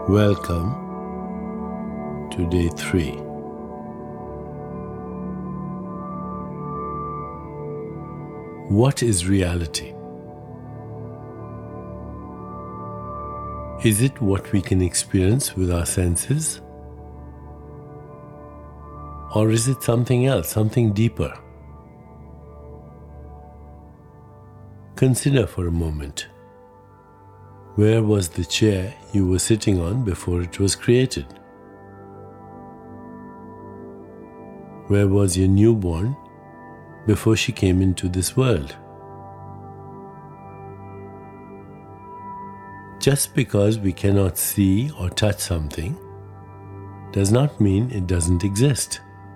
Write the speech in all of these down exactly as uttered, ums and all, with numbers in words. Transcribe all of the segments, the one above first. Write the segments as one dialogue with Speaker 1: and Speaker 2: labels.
Speaker 1: Welcome to day three. What is reality? Is it what we can experience with our senses? Or is it something else, something deeper? Consider for a moment. Where was the chair you were sitting on before it was created? Where was your newborn before she came into this world? Just because we cannot see or touch something does not mean it doesn't exist.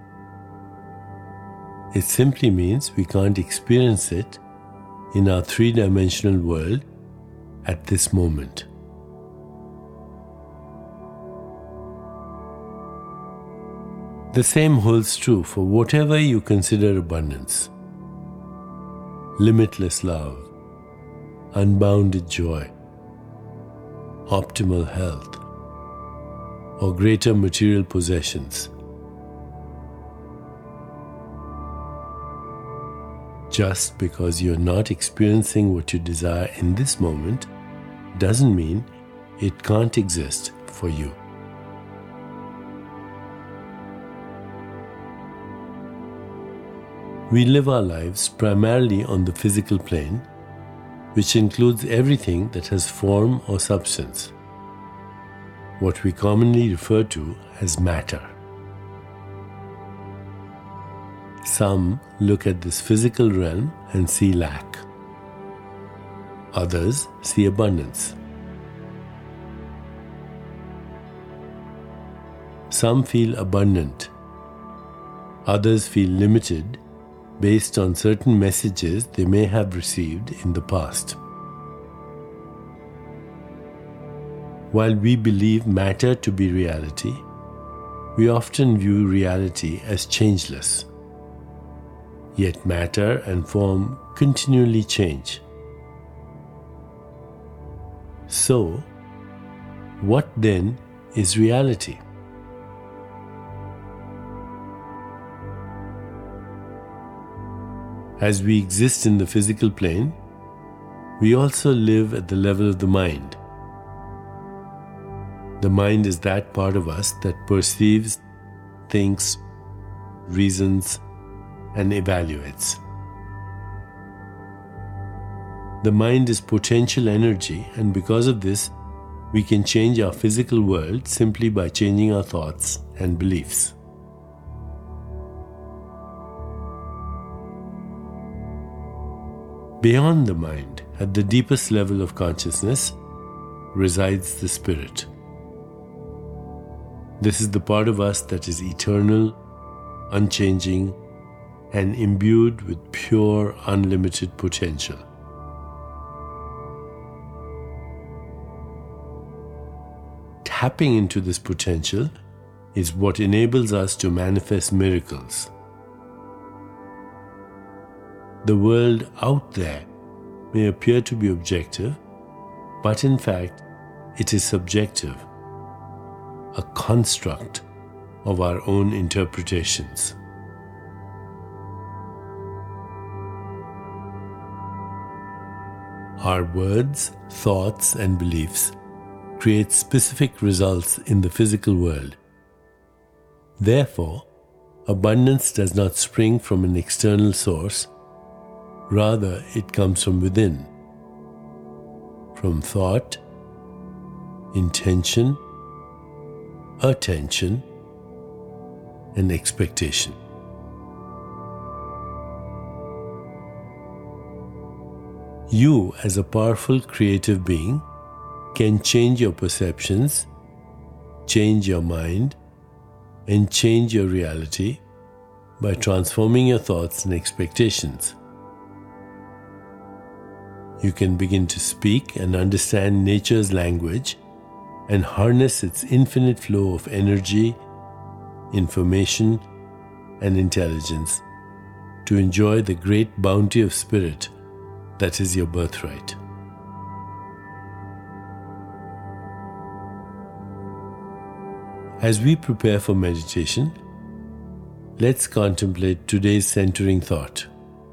Speaker 1: It simply means we can't experience it in our three-dimensional world at this moment. The same holds true for whatever you consider abundance. Limitless love, unbounded joy, optimal health, or greater material possessions. Just because you're not experiencing what you desire in this moment doesn't mean it can't exist for you. We live our lives primarily on the physical plane, which includes everything that has form or substance, what we commonly refer to as matter. Some look at this physical realm and see lack. Others see abundance. Some feel abundant. Others feel limited based on certain messages they may have received in the past. While we believe matter to be reality, we often view reality as changeless. Yet matter and form continually change. So, what then is reality? As we exist in the physical plane, we also live at the level of the mind. The mind is that part of us that perceives, thinks, reasons, and evaluates. The mind is potential energy, and because of this, we can change our physical world simply by changing our thoughts and beliefs. Beyond the mind, at the deepest level of consciousness, resides the spirit. This is the part of us that is eternal, unchanging, and imbued with pure, unlimited potential. Tapping into this potential is what enables us to manifest miracles. The world out there may appear to be objective, but in fact, it is subjective, a construct of our own interpretations. Our words, thoughts, and beliefs create specific results in the physical world. Therefore, abundance does not spring from an external source, rather it comes from within, from thought, intention, attention, and expectation. You, as a powerful creative being, can change your perceptions, change your mind, and change your reality by transforming your thoughts and expectations. You can begin to speak and understand nature's language and harness its infinite flow of energy, information, and intelligence to enjoy the great bounty of spirit that is your birthright. As we prepare for meditation, let's contemplate today's centering thought.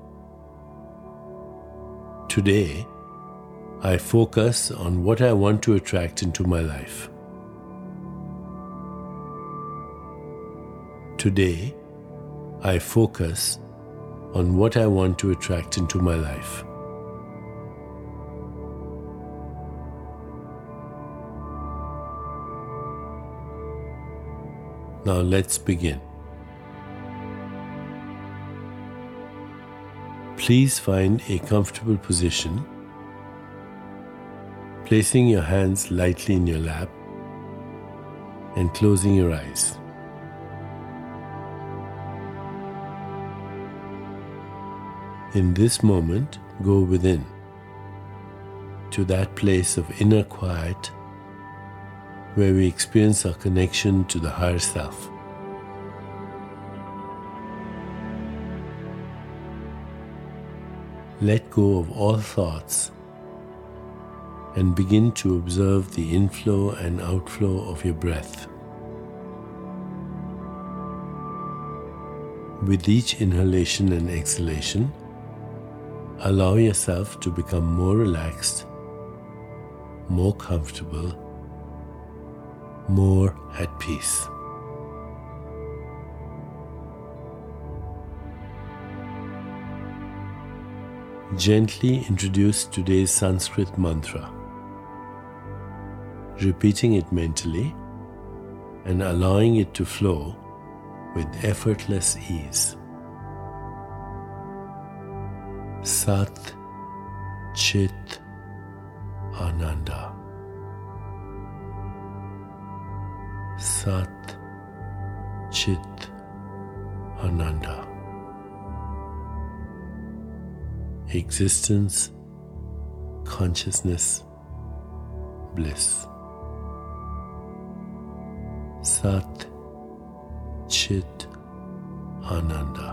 Speaker 1: Today, I focus on what I want to attract into my life. Today, I focus on what I want to attract into my life. Now let's begin. Please find a comfortable position, placing your hands lightly in your lap and closing your eyes. In this moment, go within, to that place of inner quiet where we experience our connection to the higher self. Let go of all thoughts and begin to observe the inflow and outflow of your breath. With each inhalation and exhalation, allow yourself to become more relaxed, more comfortable, more at peace. Gently introduce today's Sanskrit mantra, repeating it mentally and allowing it to flow with effortless ease. Sat Chit Ananda. Sat Chit Ananda. Existence, consciousness, bliss. Sat Chit Ananda.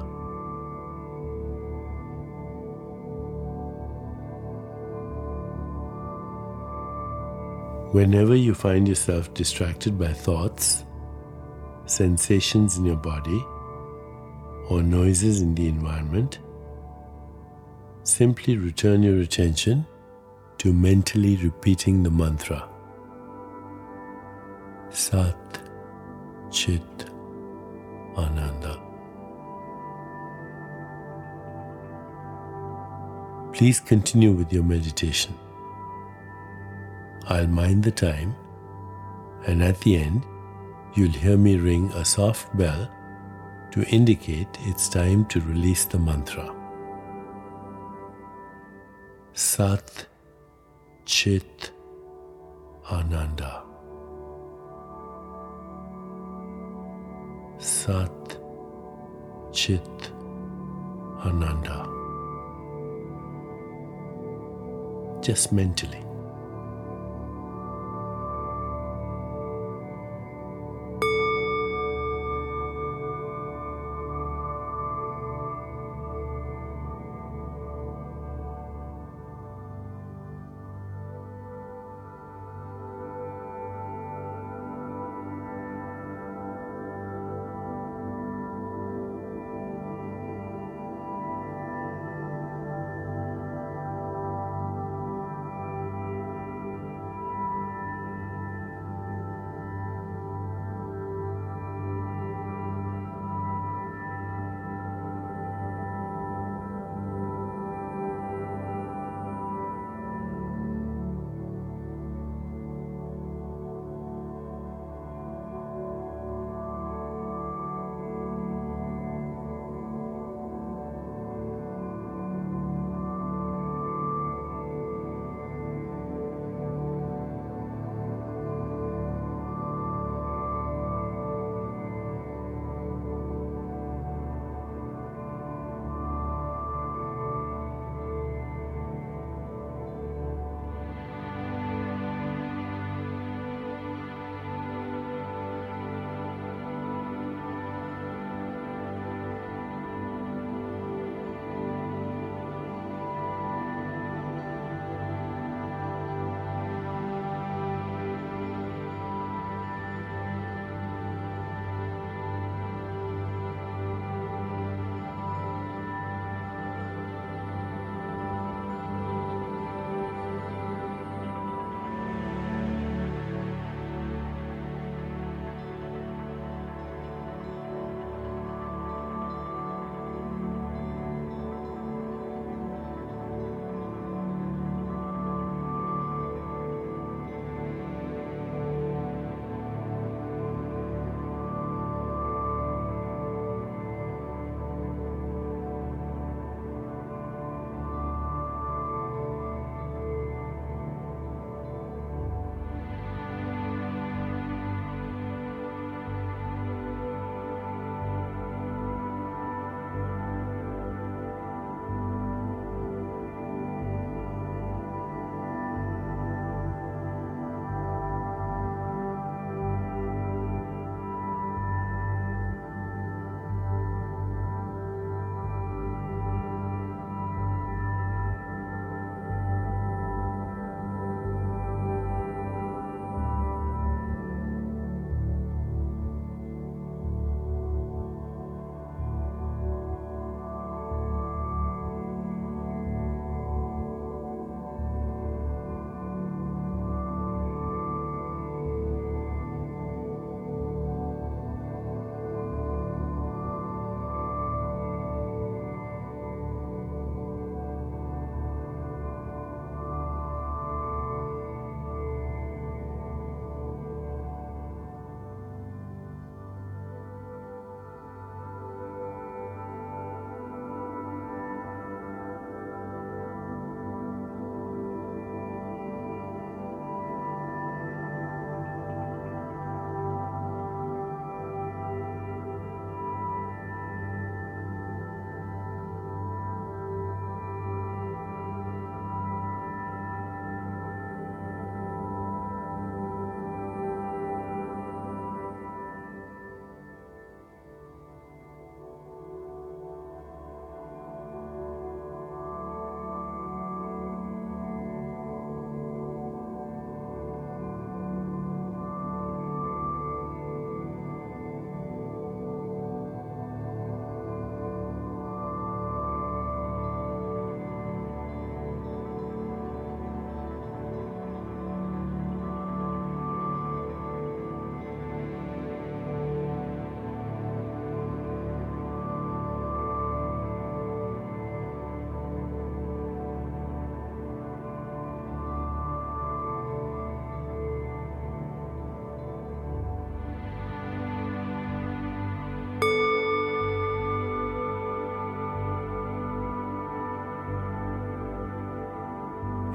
Speaker 1: Whenever you find yourself distracted by thoughts, sensations in your body, or noises in the environment, simply return your attention to mentally repeating the mantra. Sat Chit Ananda. Please continue with your meditation. I'll mind the time, and at the end, you'll hear me ring a soft bell to indicate it's time to release the mantra. Sat Chit Ananda. Sat Chit Ananda. Just mentally.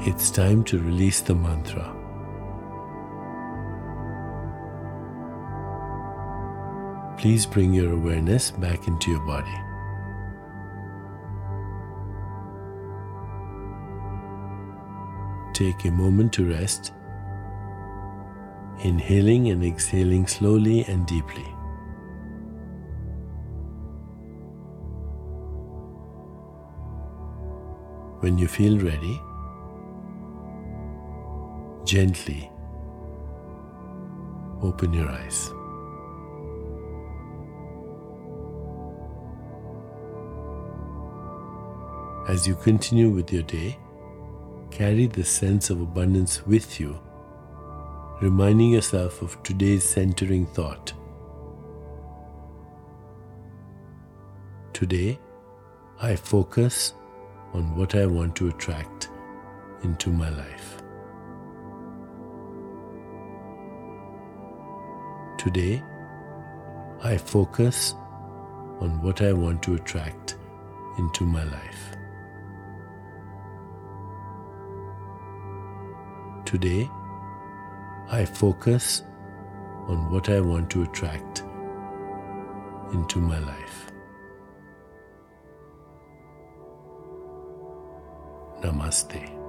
Speaker 1: It's time to release the mantra. Please bring your awareness back into your body. Take a moment to rest, inhaling and exhaling slowly and deeply. When you feel ready, gently open your eyes. As you continue with your day, carry the sense of abundance with you, reminding yourself of today's centering thought. Today, I focus on what I want to attract into my life. Today, I focus on what I want to attract into my life. Today, I focus on what I want to attract into my life. Namaste.